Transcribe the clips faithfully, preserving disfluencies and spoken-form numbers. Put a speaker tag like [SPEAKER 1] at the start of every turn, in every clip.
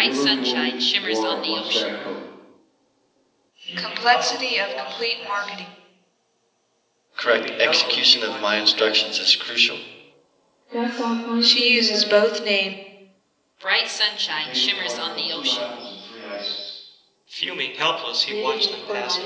[SPEAKER 1] Bright sunshine shimmers on the ocean.
[SPEAKER 2] Complexity of complete marketing.
[SPEAKER 3] Correct execution of my instructions is crucial.
[SPEAKER 2] She uses both names.
[SPEAKER 1] Bright sunshine shimmers on the ocean.
[SPEAKER 4] Fuming, helpless, he watched them passing.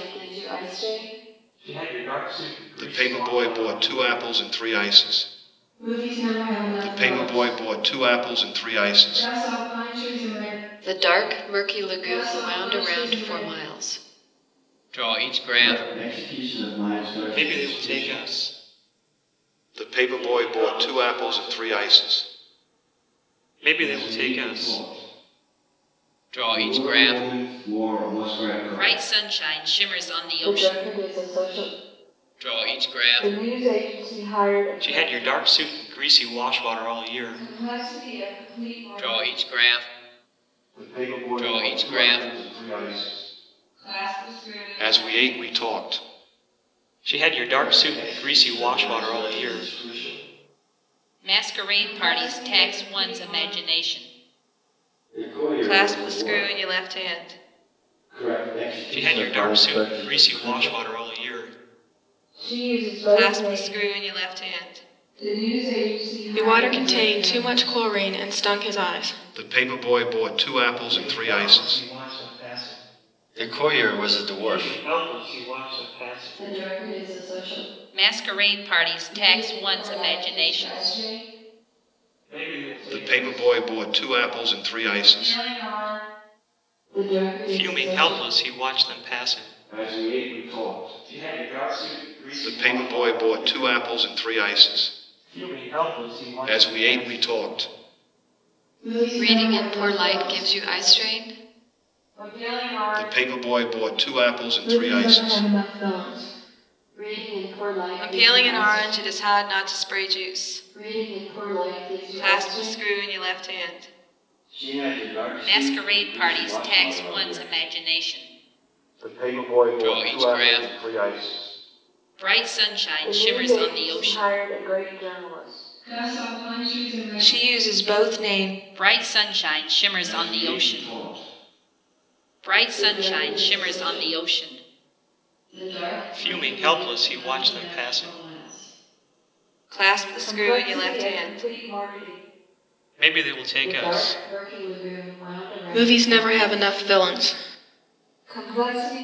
[SPEAKER 5] The paperboy bought two apples and three ices. The paperboy bought two apples and three ices.
[SPEAKER 6] The dark, murky lagoon wound around for miles.
[SPEAKER 7] Draw each graph.
[SPEAKER 3] Execution of my instructions.
[SPEAKER 4] Maybe they will take us.
[SPEAKER 5] The paperboy bought two apples and three ices.
[SPEAKER 4] Maybe they will take us.
[SPEAKER 7] Draw each graph.
[SPEAKER 3] More or less graph.
[SPEAKER 1] Bright sunshine shimmers on the
[SPEAKER 6] The
[SPEAKER 1] ocean.
[SPEAKER 6] Drunkard is a social.
[SPEAKER 7] Draw each graph.
[SPEAKER 6] The news agency hired.
[SPEAKER 4] She had your dark suit and greasy wash water all year.
[SPEAKER 6] Complexity of complete
[SPEAKER 7] Draw each graph.
[SPEAKER 5] The paperboy
[SPEAKER 7] Draw
[SPEAKER 5] bought
[SPEAKER 7] each
[SPEAKER 5] two
[SPEAKER 7] graph.
[SPEAKER 5] apples and three ices.
[SPEAKER 6] Class was screwed.
[SPEAKER 5] As we ate, we talked.
[SPEAKER 4] She had your dark suit and greasy wash water all year.
[SPEAKER 1] Masquerade parties tax one's imagination.
[SPEAKER 2] Clasp the screw in your left hand.
[SPEAKER 3] Correct execution.
[SPEAKER 4] She had your dark suit and greasy wash water all year.
[SPEAKER 6] She uses both
[SPEAKER 2] Clasp the
[SPEAKER 6] names.
[SPEAKER 2] screw in your left hand.
[SPEAKER 6] The news agency
[SPEAKER 8] The water contained too much chlorine and stung his eyes.
[SPEAKER 5] The paperboy bought two apples and three ices.
[SPEAKER 3] The courier was a dwarf.
[SPEAKER 6] The Drunkard is a social.
[SPEAKER 1] Masquerade parties tax one's imagination.
[SPEAKER 5] The paperboy bought two apples and three ices.
[SPEAKER 6] The Drunkard is
[SPEAKER 4] Fuming,
[SPEAKER 6] a social.
[SPEAKER 4] helpless, he watched them passing.
[SPEAKER 5] As we ate, we talked. The paperboy bought two apples and three ices. As we ate, we talked.
[SPEAKER 6] Reading in poor light gives you eye strain.
[SPEAKER 5] The paperboy bought two apples and three ices.
[SPEAKER 6] Reading in poor light.
[SPEAKER 2] When
[SPEAKER 6] gives you
[SPEAKER 2] peeling an
[SPEAKER 6] eye
[SPEAKER 2] orange, it is hard not to spray juice.
[SPEAKER 6] strain. Reading in poor light gives you eye
[SPEAKER 2] Clasp the
[SPEAKER 6] strain.
[SPEAKER 2] screw in your left hand.
[SPEAKER 3] She had your dark suit.
[SPEAKER 1] Masquerade parties tax one's imagination.
[SPEAKER 5] The paperboy
[SPEAKER 7] Draw
[SPEAKER 5] bought
[SPEAKER 7] each
[SPEAKER 5] two apples
[SPEAKER 7] graph.
[SPEAKER 5] and three ices.
[SPEAKER 1] Bright sunshine
[SPEAKER 6] The
[SPEAKER 1] shimmers
[SPEAKER 6] news
[SPEAKER 1] on the
[SPEAKER 6] agency
[SPEAKER 1] ocean.
[SPEAKER 6] hired a great journalist.
[SPEAKER 2] She uses both names.
[SPEAKER 1] Bright sunshine shimmers on the ocean. Bright sunshine shimmers on the ocean.
[SPEAKER 6] The dark.
[SPEAKER 4] Fuming, helpless, he watched them passing.
[SPEAKER 2] Clasp the screw in your left hand.
[SPEAKER 6] Complete marketing.
[SPEAKER 4] Maybe they will take
[SPEAKER 6] The
[SPEAKER 4] us.
[SPEAKER 6] dark, murky lagoon wound around.
[SPEAKER 8] Movies never have enough villains.
[SPEAKER 6] Complexity.